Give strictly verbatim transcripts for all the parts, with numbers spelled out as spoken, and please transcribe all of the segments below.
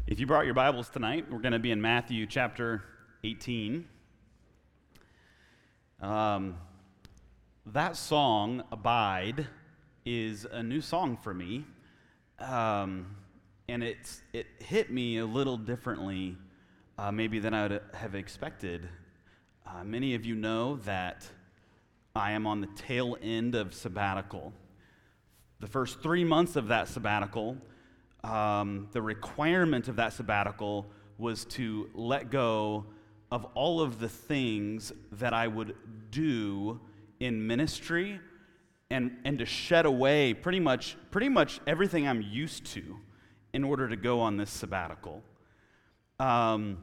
If you brought your Bibles tonight, we're going to be in Matthew chapter eighteen. Um, that song, Abide, is a new song for me, um, and it's it hit me a little differently uh, maybe than I would have expected. Uh, many of you know that I am on the tail end of sabbatical. The first three months of that sabbatical, Um, the requirement of that sabbatical was to let go of all of the things that I would do in ministry and, and to shed away pretty much, pretty much everything I'm used to in order to go on this sabbatical. Um,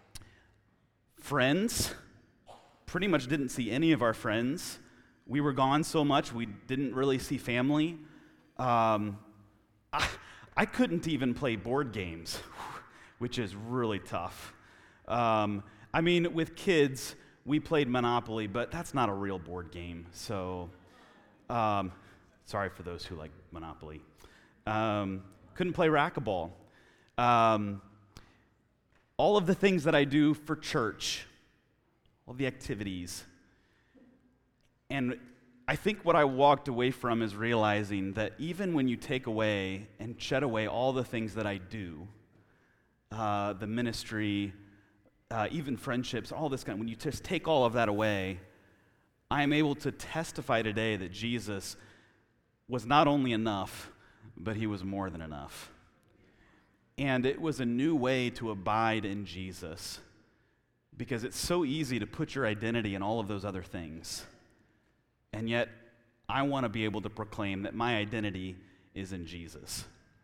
friends, pretty much didn't see any of our friends. We were gone so much we didn't really see family. Um, I, I couldn't even play board games, which is really tough. Um, I mean, with kids, we played Monopoly, but that's not a real board game. So, um, sorry for those who like Monopoly. Um, couldn't play racquetball. Um, all of the things that I do for church, all the activities. And I think what I walked away from is realizing that even when you take away and shed away all the things that I do, uh, the ministry, uh, even friendships, all this kind of, when you just take all of that away, I am able to testify today that Jesus was not only enough, but he was more than enough. And it was a new way to abide in Jesus, because it's so easy to put your identity in all of those other things. And yet, I want to be able to proclaim that my identity is in Jesus.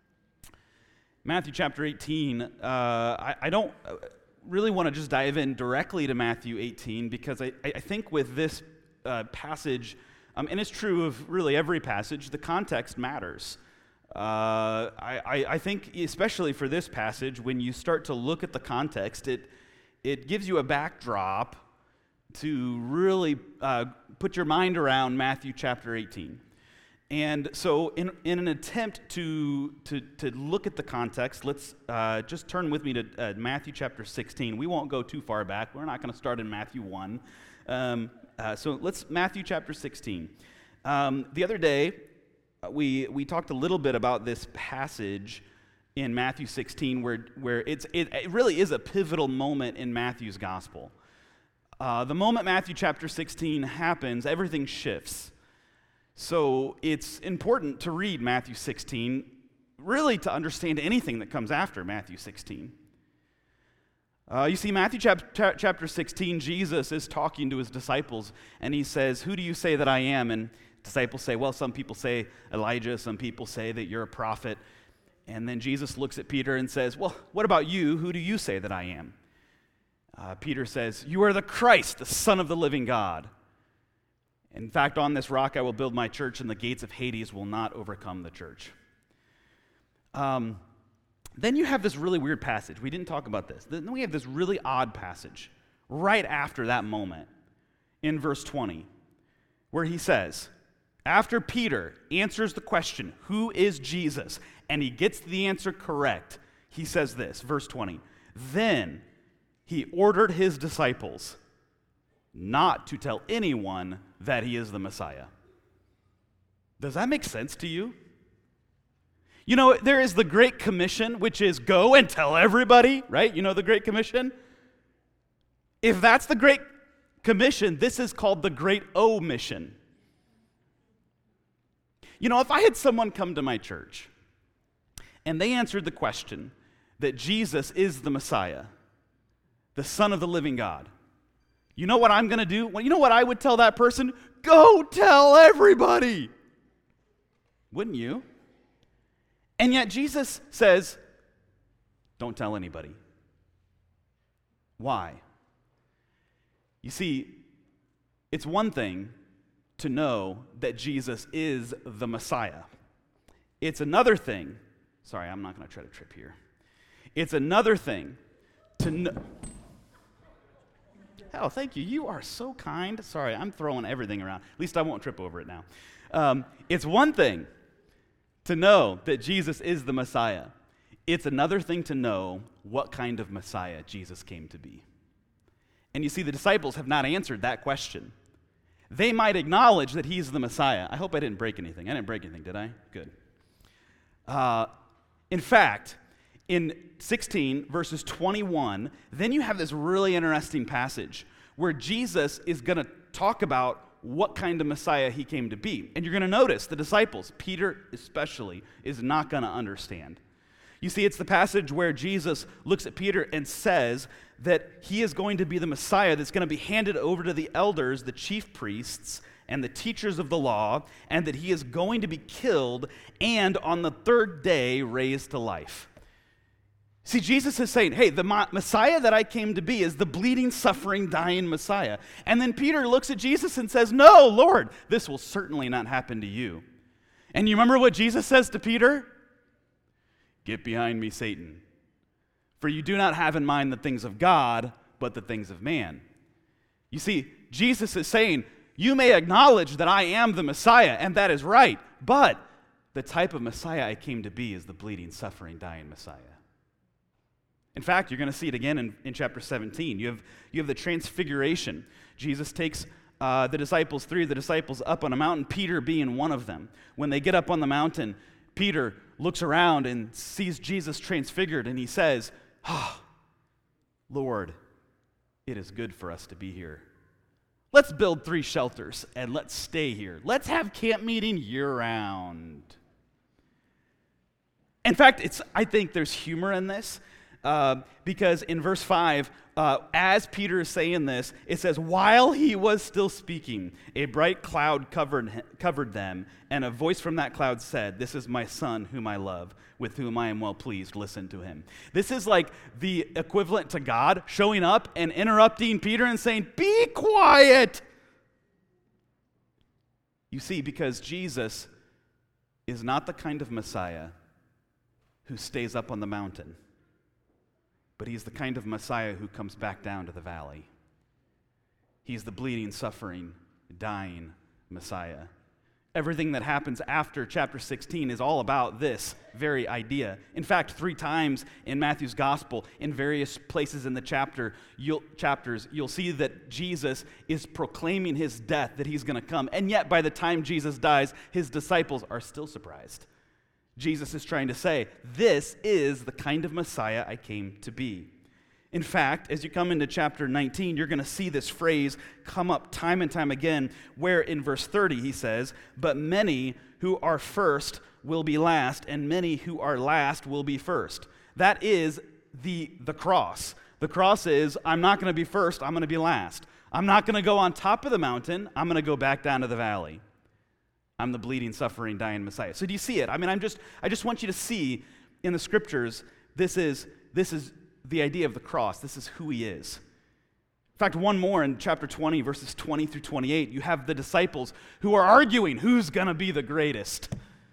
Matthew chapter eighteen, uh, I, I don't really want to just dive in directly to Matthew eighteen, because I, I think with this uh, passage, um, and it's true of really every passage, the context matters. Uh, I, I, I think especially for this passage, when you start to look at the context, it, it gives you a backdrop to really uh, put your mind around Matthew chapter eighteen. And so in, in an attempt to, to, to look at the context, let's uh, just turn with me to uh, Matthew chapter sixteen. We won't go too far back. We're not going to start in Matthew one. Um, uh, so let's, Matthew chapter sixteen. Um, the other day, we we talked a little bit about this passage in Matthew sixteen where, where it's, it, it really is a pivotal moment in Matthew's gospel. Uh, the moment Matthew chapter sixteen happens, everything shifts. So it's important to read Matthew sixteen, really to understand anything that comes after Matthew sixteen. Uh, you see, Matthew chap- cha- chapter sixteen, Jesus is talking to his disciples, and he says, "Who do you say that I am?" And disciples say, "Well, some people say Elijah, some people say that you're a prophet." And then Jesus looks at Peter and says, "Well, what about you? Who do you say that I am?" Uh, Peter says, "You are the Christ, the Son of the living God. In fact, on this rock I will build my church, and the gates of Hades will not overcome the church." Um, then you have this really weird passage. We didn't talk about this. Then we have this really odd passage right after that moment in verse twenty, where he says, after Peter answers the question, who is Jesus? And he gets the answer correct, he says this, verse twenty, "Then he ordered his disciples not to tell anyone that he is the Messiah." Does that make sense to you? You know, there is the Great Commission, which is go and tell everybody, right? You know the Great Commission? If that's the Great Commission, this is called the Great Omission. You know, if I had someone come to my church and they answered the question that Jesus is the Messiah, the Son of the living God, you know what I'm going to do? Well, you know what I would tell that person? Go tell everybody. Wouldn't you? And yet Jesus says, don't tell anybody. Why? You see, it's one thing to know that Jesus is the Messiah. It's another thing, sorry, I'm not going to try to trip here. It's another thing to know. Oh, thank you. You are so kind. Sorry, I'm throwing everything around. At least I won't trip over it now. Um, it's one thing to know that Jesus is the Messiah. It's another thing to know what kind of Messiah Jesus came to be. And you see, the disciples have not answered that question. They might acknowledge that he's the Messiah. I hope I didn't break anything. I didn't break anything, did I? Good. Uh, in fact, in sixteen, verses twenty-one, then you have this really interesting passage where Jesus is going to talk about what kind of Messiah he came to be. And you're going to notice the disciples, Peter especially, is not going to understand. You see, it's the passage where Jesus looks at Peter and says that he is going to be the Messiah that's going to be handed over to the elders, the chief priests, and the teachers of the law, and that he is going to be killed and on the third day raised to life. See, Jesus is saying, hey, the Messiah that I came to be is the bleeding, suffering, dying Messiah. And then Peter looks at Jesus and says, no, Lord, this will certainly not happen to you. And you remember what Jesus says to Peter? Get behind me, Satan. For you do not have in mind the things of God, but the things of man. You see, Jesus is saying, you may acknowledge that I am the Messiah, and that is right, but the type of Messiah I came to be is the bleeding, suffering, dying Messiah. In fact, you're going to see it again in, in chapter seventeen. You have, you have the transfiguration. Jesus takes uh, the disciples, three of the disciples, up on a mountain, Peter being one of them. When they get up on the mountain, Peter looks around and sees Jesus transfigured, and he says, oh, Lord, it is good for us to be here. Let's build three shelters, and let's stay here. Let's have camp meeting year-round. In fact, it's I think there's humor in this, uh, because in verse five, uh, as Peter is saying this, it says, while he was still speaking, a bright cloud covered, covered them, and a voice from that cloud said, this is my son whom I love, with whom I am well pleased. Listen to him. This is like the equivalent to God showing up and interrupting Peter and saying, be quiet. You see, because Jesus is not the kind of Messiah who stays up on the mountain, but he's the kind of Messiah who comes back down to the valley. He's the bleeding, suffering, dying Messiah. Everything that happens after chapter sixteen is all about this very idea. In fact, three times in Matthew's gospel, in various places in the chapter, you'll, chapters, you'll see that Jesus is proclaiming his death, that he's going to come. And yet, by the time Jesus dies, his disciples are still surprised. Jesus is trying to say, this is the kind of Messiah I came to be. In fact, as you come into chapter nineteen, you're going to see this phrase come up time and time again, where in verse thirty he says, but many who are first will be last, and many who are last will be first. That is the, the cross. The cross is, I'm not going to be first, I'm going to be last. I'm not going to go on top of the mountain, I'm going to go back down to the valley. I'm the bleeding, suffering, dying Messiah. So do you see it? I mean, I'm just I just want you to see in the scriptures, this is this is the idea of the cross. This is who he is. In fact, one more in chapter twenty, verses twenty through twenty-eight, you have the disciples who are arguing who's going to be the greatest.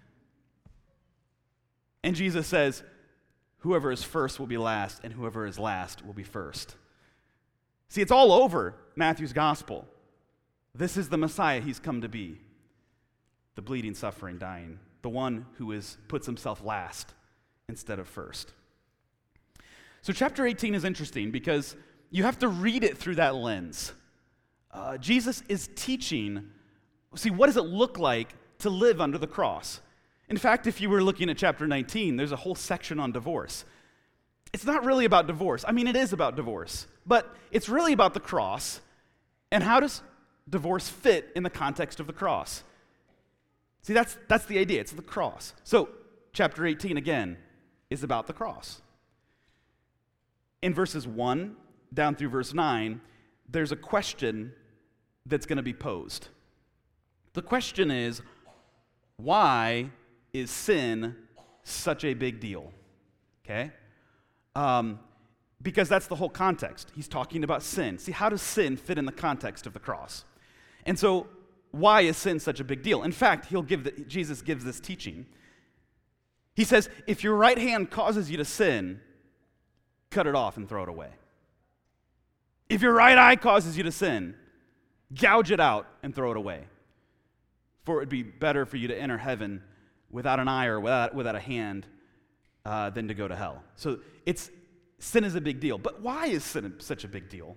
And Jesus says, whoever is first will be last, and whoever is last will be first. See, it's all over Matthew's gospel. This is the Messiah he's come to be. The bleeding, suffering, dying, the one who is puts himself last instead of first. So chapter eighteen is interesting because you have to read it through that lens. Uh, Jesus is teaching, see, what does it look like to live under the cross? In fact, if you were looking at chapter nineteen, there's a whole section on divorce. It's not really about divorce. I mean, it is about divorce, but it's really about the cross, and how does divorce fit in the context of the cross? See, that's, that's the idea. It's the cross. So, chapter eighteen, again, is about the cross. In verses one down through verse nine, there's a question that's going to be posed. The question is, why is sin such a big deal? Okay? Um, because that's the whole context. He's talking about sin. See, how does sin fit in the context of the cross? And so, why is sin such a big deal? In fact, he'll give the, Jesus gives this teaching. He says, if your right hand causes you to sin, cut it off and throw it away. If your right eye causes you to sin, gouge it out and throw it away. For it would be better for you to enter heaven without an eye or without, without a hand uh, than to go to hell. So it's sin is a big deal. But why is sin such a big deal?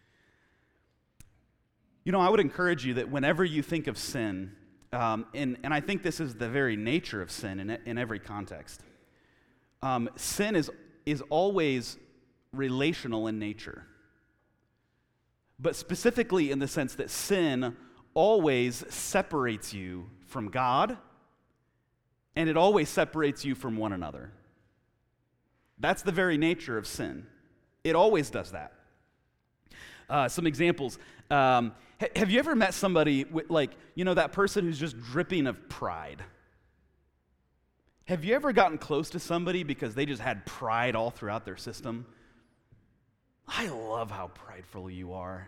You know, I would encourage you that whenever you think of sin, um, and, and I think this is the very nature of sin in, in every context, um, sin is, is always relational in nature. But specifically in the sense that sin always separates you from God, and it always separates you from one another. That's the very nature of sin. It always does that. Uh, some examples. Um, ha- have you ever met somebody, with, like, you know, that person who's just dripping of pride? Have you ever gotten close to somebody because they just had pride all throughout their system? I love how prideful you are.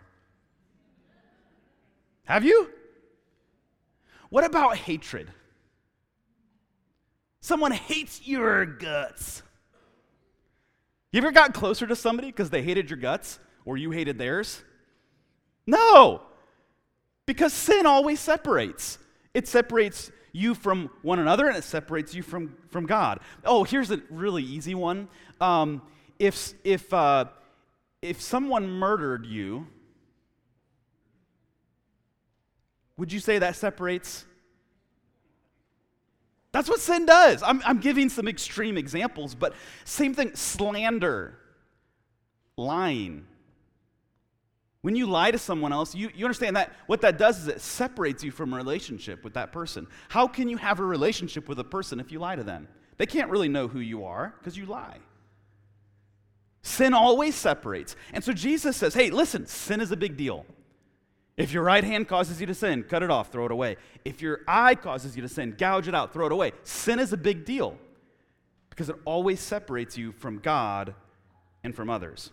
Have you? What about hatred? Someone hates your guts. You ever got closer to somebody because they hated your guts or you hated theirs? No, because sin always separates. It separates you from one another and it separates you from, from God. Oh, here's a really easy one. Um, if if uh, if someone murdered you, would you say that separates? That's what sin does. I'm, I'm giving some extreme examples, but same thing, slander, lying. When you lie to someone else, you, you understand that what that does is it separates you from a relationship with that person. How can you have a relationship with a person if you lie to them? They can't really know who you are because you lie. Sin always separates. And so Jesus says, hey, listen, sin is a big deal. If your right hand causes you to sin, cut it off, throw it away. If your eye causes you to sin, gouge it out, throw it away. Sin is a big deal because it always separates you from God and from others.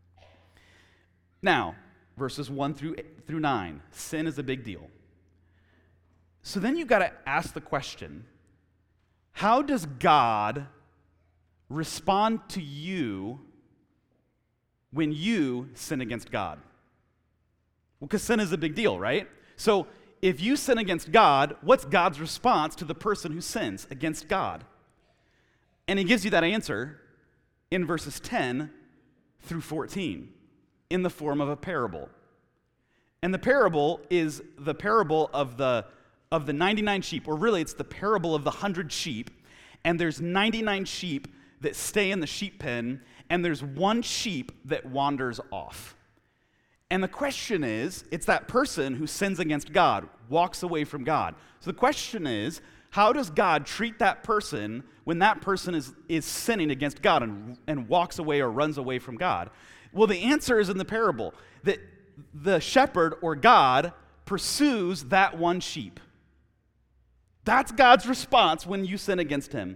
Now, verses one through through nine, sin is a big deal. So then you've got to ask the question, how does God respond to you when you sin against God? Well, because sin is a big deal, right? So if you sin against God, what's God's response to the person who sins against God? And he gives you that answer in verses ten through fourteen in the form of a parable. And the parable is the parable of the, of the ninety-nine sheep, or really it's the parable of the hundred sheep, and there's ninety-nine sheep that stay in the sheep pen, and there's one sheep that wanders off. And the question is, it's that person who sins against God, walks away from God. So the question is, how does God treat that person when that person is, is sinning against God and, and walks away or runs away from God? Well, the answer is in the parable, that the shepherd or God pursues that one sheep. That's God's response when you sin against him.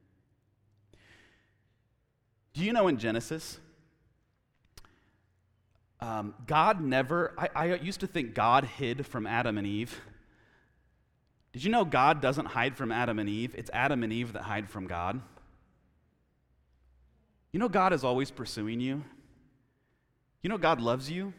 Do you know in Genesis, Um, God never, I, I used to think God hid from Adam and Eve. Did you know God doesn't hide from Adam and Eve? It's Adam and Eve that hide from God. You know God is always pursuing you. You know God loves you.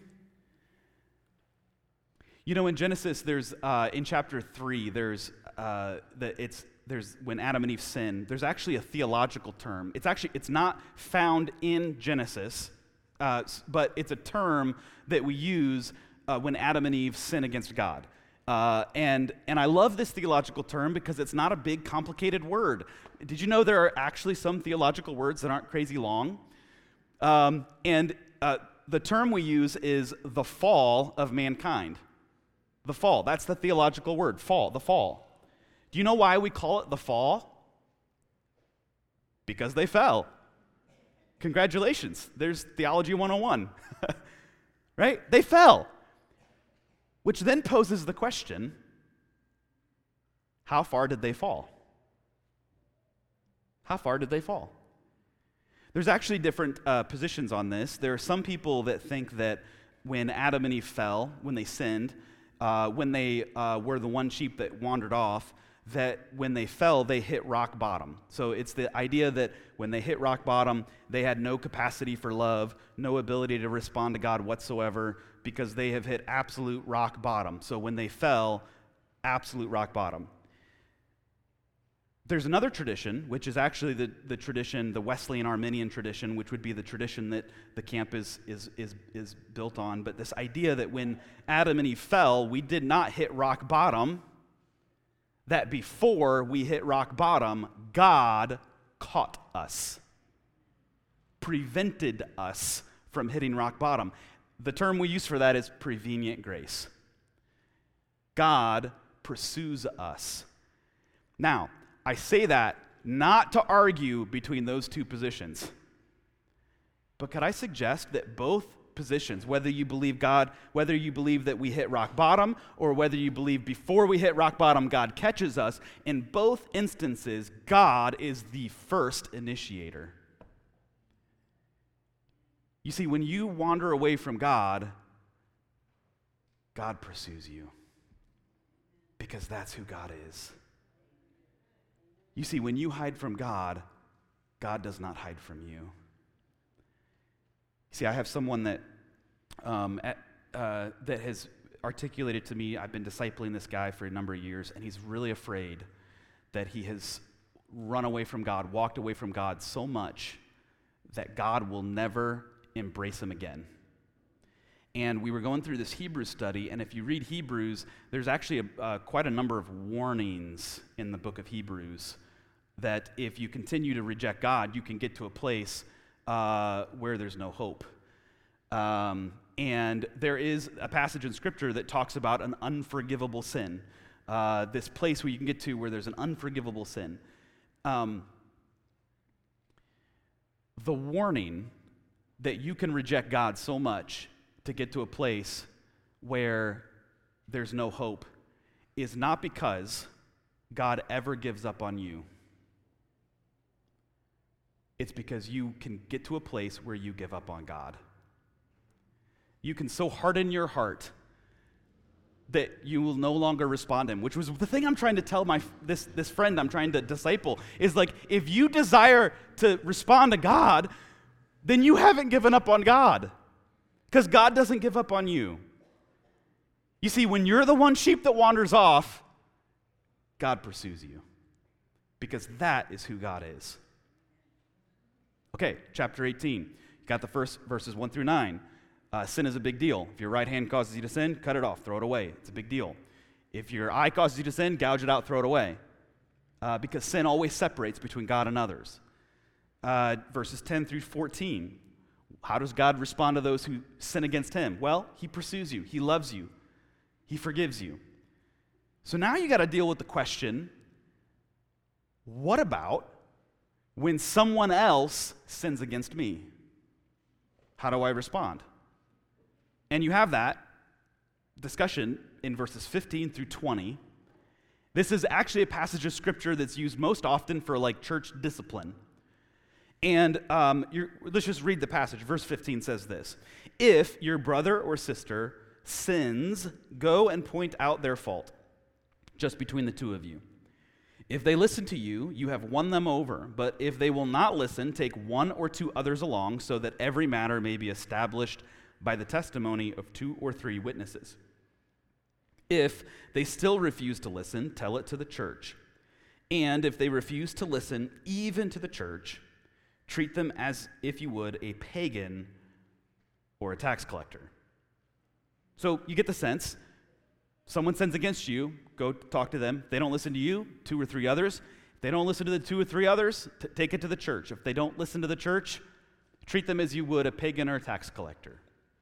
You know in Genesis, there's, uh, in chapter three, there's, uh, the, it's, there's, when Adam and Eve sin, there's actually a theological term. It's actually, it's not found in Genesis, Uh, but it's a term that we use uh, when Adam and Eve sin against God. Uh, and, and I love this theological term because it's not a big, complicated word. Did you know there are actually some theological words that aren't crazy long? Um, and uh, the term we use is the fall of mankind. The fall. That's the theological word, fall, the fall. Do you know why we call it the fall? Because they fell. Congratulations, there's Theology one oh one, right? They fell, which then poses the question, how far did they fall? How far did they fall? There's actually different uh, positions on this. There are some people that think that when Adam and Eve fell, when they sinned, uh, when they uh, were the one sheep that wandered off, that when they fell, they hit rock bottom. So it's the idea that when they hit rock bottom, they had no capacity for love, no ability to respond to God whatsoever, because they have hit absolute rock bottom. So when they fell, absolute rock bottom. There's another tradition, which is actually the, the tradition, the Wesleyan Arminian tradition, which would be the tradition that the camp is, is, is, is built on. But this idea that when Adam and Eve fell, we did not hit rock bottom, that before we hit rock bottom, God caught us, prevented us from hitting rock bottom. The term we use for that is prevenient grace. God pursues us. Now, I say that not to argue between those two positions, but could I suggest that both positions, whether you believe God, whether you believe that we hit rock bottom, or whether you believe before we hit rock bottom, God catches us, in both instances, God is the first initiator. You see, when you wander away from God, God pursues you, because that's who God is. You see, when you hide from God, God does not hide from you. See, I have someone that um, at, uh, that has articulated to me, I've been discipling this guy for a number of years, and he's really afraid that he has run away from God, walked away from God so much that God will never embrace him again. And we were going through this Hebrews study, and if you read Hebrews, there's actually a, uh, quite a number of warnings in the book of Hebrews that if you continue to reject God, you can get to a place uh, where there's no hope. Um, and there is a passage in Scripture that talks about an unforgivable sin, uh, this place where you can get to where there's an unforgivable sin. Um, the warning that you can reject God so much to get to a place where there's no hope is not because God ever gives up on you. It's because you can get to a place where you give up on God. You can so harden your heart that you will no longer respond to him, which was the thing I'm trying to tell my this, this friend I'm trying to disciple, is like, if you desire to respond to God, then you haven't given up on God, because God doesn't give up on you. You see, when you're the one sheep that wanders off, God pursues you, because that is who God is. Okay, chapter eighteen. You got the first verses one through nine. Uh, sin is a big deal. If your right hand causes you to sin, cut it off, throw it away. It's a big deal. If your eye causes you to sin, gouge it out, throw it away. Uh, because sin always separates between God and others. Uh, verses ten through fourteen. How does God respond to those who sin against him? Well, he pursues you. He loves you. He forgives you. So now you got to deal with the question, what about when someone else sins against me? How do I respond? And you have that discussion in verses fifteen through twenty. This is actually a passage of Scripture that's used most often for like church discipline. And um, you're, let's just read the passage. Verse fifteen says this: if your brother or sister sins, go and point out their fault, just between the two of you. If they listen to you, you have won them over. But if they will not listen, take one or two others along, so that every matter may be established by the testimony of two or three witnesses. If they still refuse to listen, tell it to the church. And if they refuse to listen, even to the church, treat them as if you would a pagan or a tax collector. So you get the sense. Someone sins against you, go talk to them. If they don't listen to you, two or three others. If they don't listen to the two or three others, t- take it to the church. If they don't listen to the church, treat them as you would a pagan or a tax collector.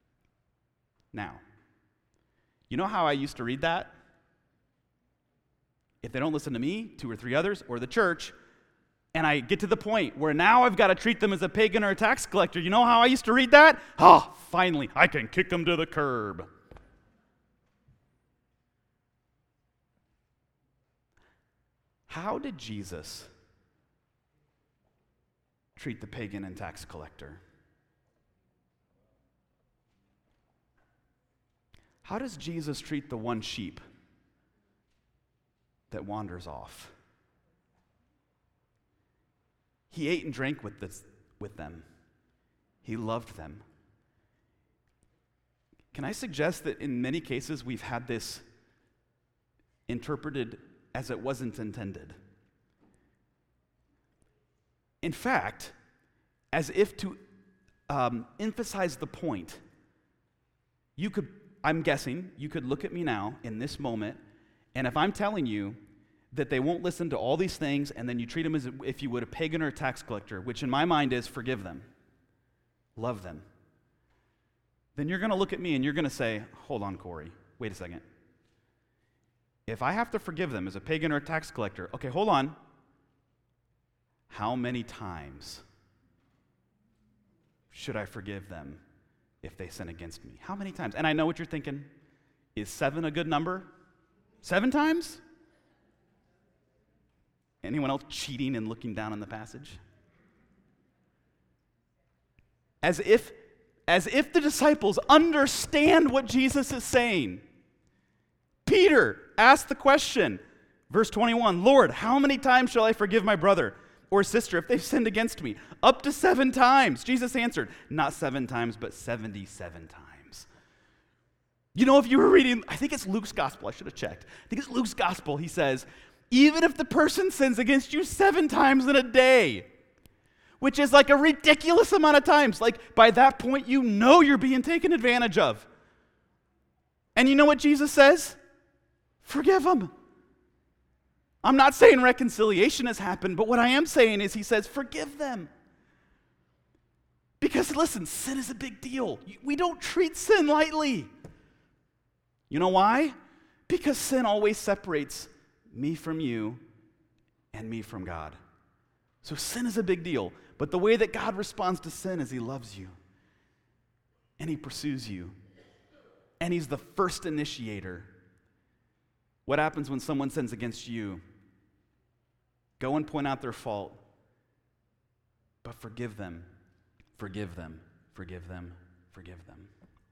Now, you know how I used to read that? If they don't listen to me, two or three others, or the church, and I get to the point where now I've got to treat them as a pagan or a tax collector, you know how I used to read that? Oh, finally, I can kick them to the curb. How did Jesus treat the pagan and tax collector? How does Jesus treat the one sheep that wanders off? He ate and drank with, this, with them. He loved them. Can I suggest that in many cases we've had this interpreted as it wasn't intended? In fact, as if to um, emphasize the point, you could, I'm guessing, you could look at me now in this moment, and if I'm telling you that they won't listen to all these things, and then you treat them as if you would a pagan or a tax collector, which in my mind is forgive them, love them, then you're going to look at me and you're going to say, hold on, Corey, wait a second. If I have to forgive them as a pagan or a tax collector, okay, hold on. How many times should I forgive them if they sin against me? How many times? And I know what you're thinking. Is seven a good number? Seven times? Anyone else cheating and looking down in the passage? As if, as if the disciples understand what Jesus is saying. Peter asked the question, verse twenty-one, Lord, how many times shall I forgive my brother or sister if they've sinned against me? Up to seven times. Jesus answered, not seven times, but seventy-seven times. You know, if you were reading, I think it's Luke's gospel, I should have checked. I think it's Luke's gospel, he says, even if the person sins against you seven times in a day, which is like a ridiculous amount of times, like by that point you know you're being taken advantage of. And you know what Jesus says? Forgive them. I'm not saying reconciliation has happened, but what I am saying is he says, forgive them. Because listen, sin is a big deal. We don't treat sin lightly. You know why? Because sin always separates me from you and me from God. So sin is a big deal. But the way that God responds to sin is he loves you. And he pursues you. And he's the first initiator. What happens when someone sins against you? Go and point out their fault. But forgive them. Forgive them. Forgive them. Forgive them.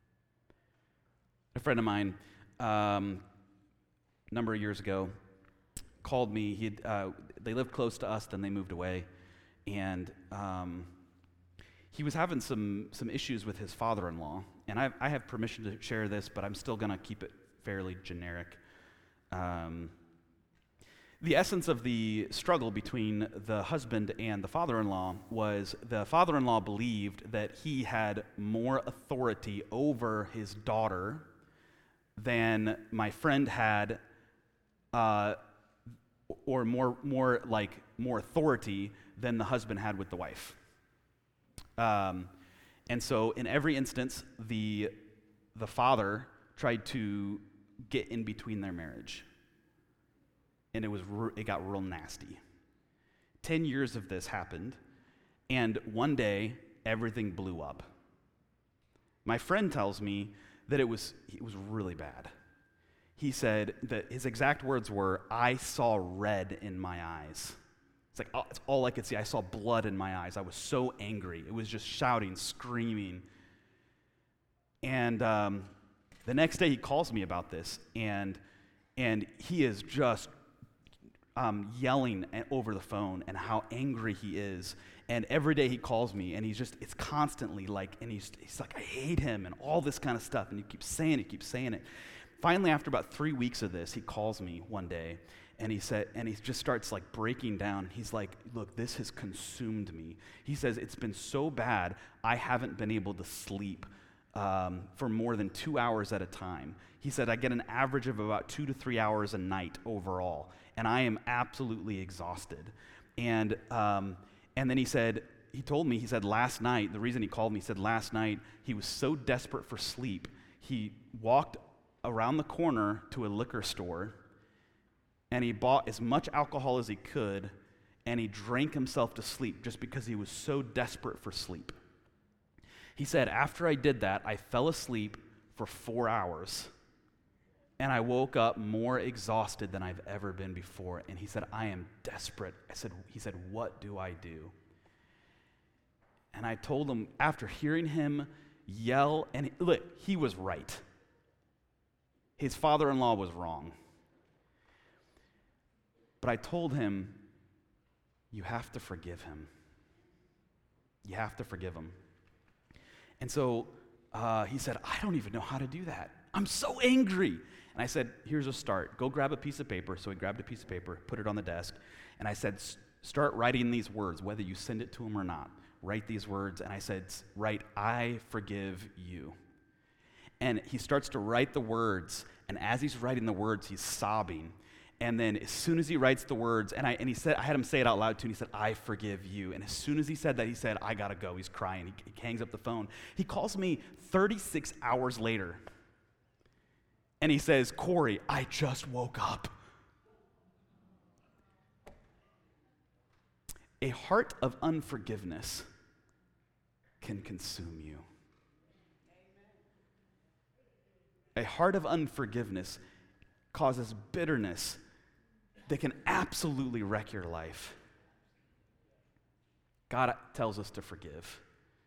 A friend of mine, um, a number of years ago, called me. He uh, they lived close to us, then they moved away, and um, he was having some some issues with his father-in-law. And I, I have permission to share this, but I'm still going to keep it fairly generic. Um, the essence of the struggle between the husband and the father-in-law was the father-in-law believed that he had more authority over his daughter than my friend had, uh, or more, more like more authority than the husband had with the wife. Um, and so, in every instance, the the father tried to get in between their marriage, and it was re- it got real nasty. Ten years of this happened, and one day everything blew up. My friend tells me that it was it was really bad. He said that his exact words were, "I saw red in my eyes." It's like, oh, it's all I could see. I saw blood in my eyes. I was so angry. It was just shouting, screaming. And um, the next day he calls me about this, and and he is just um, yelling at, over the phone and how angry he is. And every day he calls me, and he's just, it's constantly like, and he's, he's like, I hate him, and all this kind of stuff. And he keeps saying it, he keeps saying it. Finally, after about three weeks of this, he calls me one day, and he said, and he just starts like breaking down. He's like, look, this has consumed me. He says, it's been so bad, I haven't been able to sleep um, for more than two hours at a time. He said, I get an average of about two to three hours a night overall, and I am absolutely exhausted. And, um, And then he said, he told me, he said last night, the reason he called me, he said last night he was so desperate for sleep, he walked around the corner to a liquor store, and he bought as much alcohol as he could, and he drank himself to sleep just because he was so desperate for sleep. He said, after I did that, I fell asleep for four hours, and I woke up more exhausted than I've ever been before. And he said, I am desperate. I said, he said, what do I do? And I told him, after hearing him yell, and he, look, he was right. His father-in-law was wrong. But I told him, you have to forgive him. You have to forgive him. And so uh, he said, I don't even know how to do that. I'm so angry. And I said, here's a start. Go grab a piece of paper. So he grabbed a piece of paper, put it on the desk, and I said, start writing these words, whether you send it to him or not. Write these words. And I said, write, I forgive you. And he starts to write the words, and as he's writing the words, he's sobbing. And then as soon as he writes the words, and I and he said, I had him say it out loud too, and he said, I forgive you. And as soon as he said that, he said, I gotta go. He's crying. He, he hangs up the phone. He calls me thirty-six hours later, and he says, Corey, I just woke up. A heart of unforgiveness can consume you. A heart of unforgiveness causes bitterness that can absolutely wreck your life. God tells us to forgive.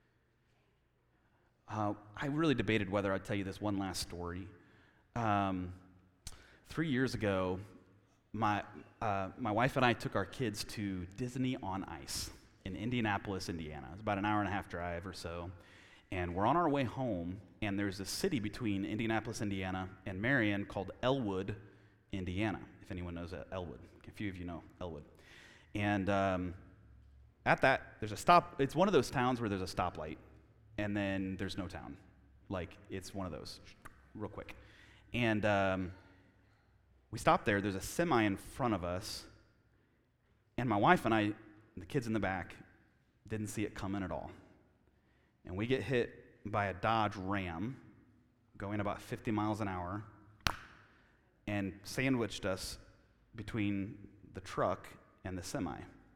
Uh, I really debated whether I'd tell you this one last story. Um, three years ago, my uh, my wife and I took our kids to Disney on Ice in Indianapolis, Indiana. It was about an hour and a half drive or so. And we're on our way home, and there's a city between Indianapolis, Indiana, and Marion called Elwood, Indiana, if anyone knows Elwood. A few of you know Elwood. And um, at that, there's a stop. It's one of those towns where there's a stoplight, and then there's no town. Like, it's one of those, real quick. And um, we stopped there. There's a semi in front of us, and my wife and I, the kids in the back, didn't see it coming at all. And we get hit by a Dodge Ram going about fifty miles an hour and sandwiched us between the truck and the semi.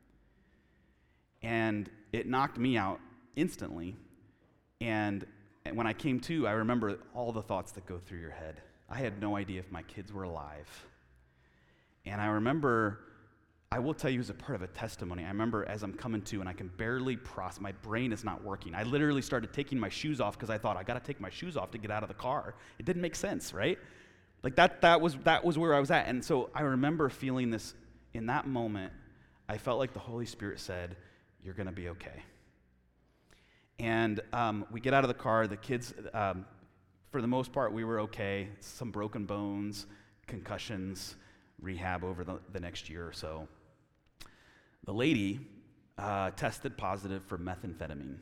And it knocked me out instantly. And, and when I came to, I remember all the thoughts that go through your head. I had no idea if my kids were alive. And I remember, I will tell you as a part of a testimony, I remember as I'm coming to and I can barely process, my brain is not working. I literally started taking my shoes off because I thought, I gotta take my shoes off to get out of the car. It didn't make sense, right? Like that that was that was where I was at. And so I remember feeling this, in that moment, I felt like the Holy Spirit said, you're gonna be okay. And um, we get out of the car, the kids, um, for the most part, we were okay. Some broken bones, concussions, rehab over the, the next year or so. The lady uh, tested positive for methamphetamine.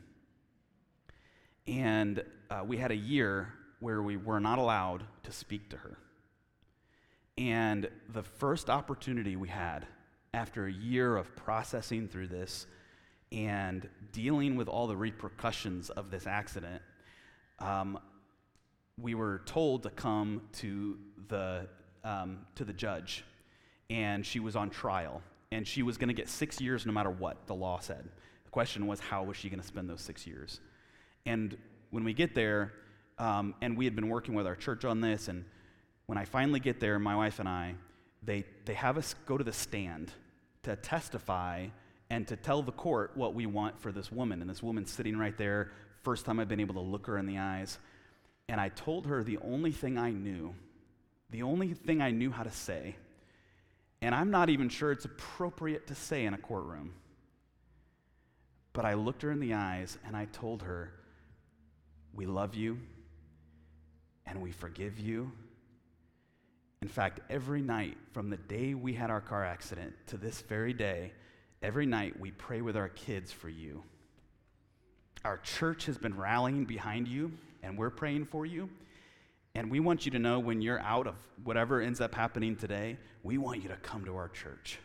And uh, we had a year where we were not allowed to speak to her. And the first opportunity we had, after a year of processing through this and dealing with all the repercussions of this accident, um, we were told to come to the um, to the judge, and she was on trial. And she was going to get six years no matter what the law said. The question was, how was she going to spend those six years? And when we get there, um, and we had been working with our church on this, and when I finally get there, my wife and I, they, they have us go to the stand to testify and to tell the court what we want for this woman. And this woman's sitting right there, first time I've been able to look her in the eyes. And I told her the only thing I knew, the only thing I knew how to say, and I'm not even sure it's appropriate to say in a courtroom. But I looked her in the eyes and I told her, we love you and we forgive you. In fact, every night from the day we had our car accident to this very day, every night we pray with our kids for you. Our church has been rallying behind you and we're praying for you. And we want you to know when you're out of whatever ends up happening today, we want you to come to our church.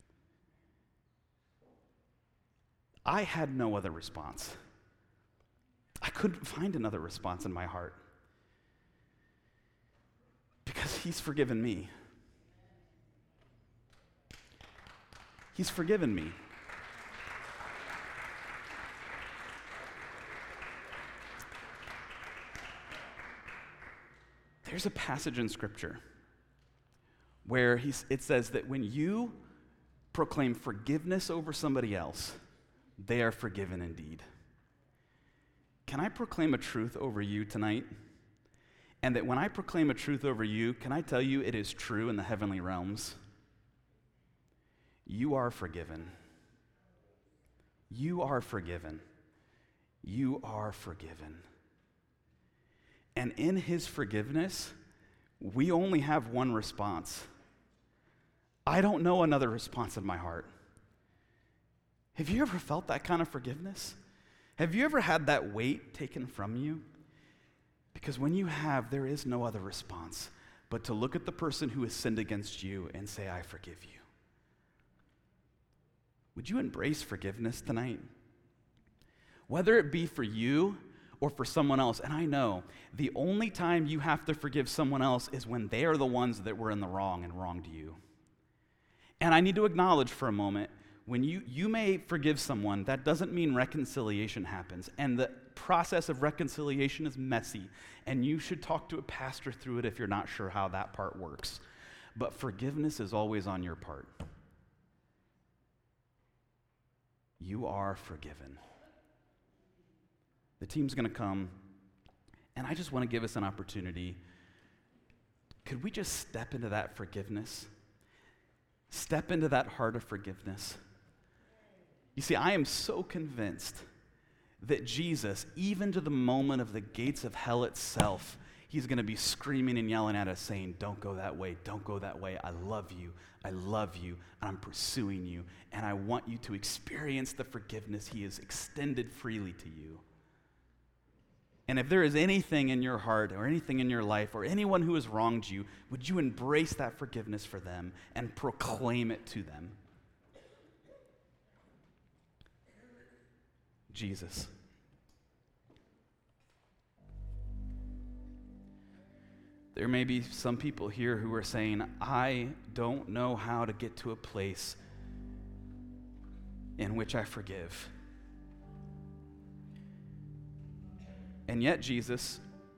I had no other response. I couldn't find another response in my heart. Because he's forgiven me. He's forgiven me. There's a passage in Scripture where he's, it says that when you proclaim forgiveness over somebody else, they are forgiven indeed. Can I proclaim a truth over you tonight? And that when I proclaim a truth over you, can I tell you it is true in the heavenly realms? You are forgiven. You are forgiven. You are forgiven. And in his forgiveness, we only have one response. I don't know another response in my heart. Have you ever felt that kind of forgiveness? Have you ever had that weight taken from you? Because when you have, there is no other response but to look at the person who has sinned against you and say, I forgive you. Would you embrace forgiveness tonight? Whether it be for you or for someone else, and I know the only time you have to forgive someone else is when they are the ones that were in the wrong and wronged you. And I need to acknowledge for a moment, when you, you may forgive someone, that doesn't mean reconciliation happens. And the process of reconciliation is messy. And you should talk to a pastor through it if you're not sure how that part works. But forgiveness is always on your part. You are forgiven. The team's going to come, and I just want to give us an opportunity. Could we just step into that forgiveness? Step into that heart of forgiveness. You see, I am so convinced that Jesus, even to the moment of the gates of hell itself, he's going to be screaming and yelling at us saying, don't go that way, don't go that way. I love you, I love you, and I'm pursuing you, and I want you to experience the forgiveness he has extended freely to you. And if there is anything in your heart or anything in your life or anyone who has wronged you, would you embrace that forgiveness for them and proclaim it to them? Jesus. There may be some people here who are saying, I don't know how to get to a place in which I forgive. And yet, Jesus,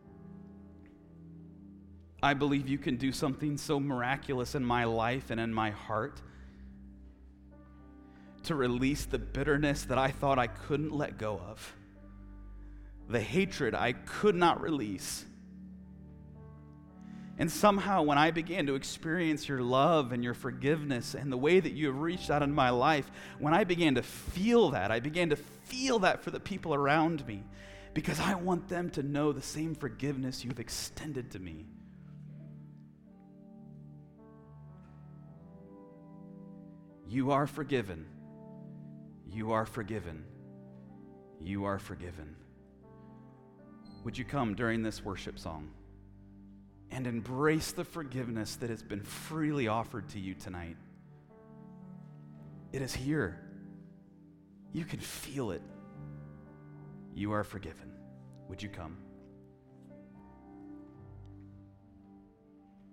I believe you can do something so miraculous in my life and in my heart to release the bitterness that I thought I couldn't let go of, the hatred I could not release. And somehow when I began to experience your love and your forgiveness and the way that you have reached out in my life, when I began to feel that, I began to feel that for the people around me, because I want them to know the same forgiveness you've extended to me. You are forgiven. You are forgiven. You are forgiven. Would you come during this worship song and embrace the forgiveness that has been freely offered to you tonight? It is here. You can feel it. You are forgiven. Would you come?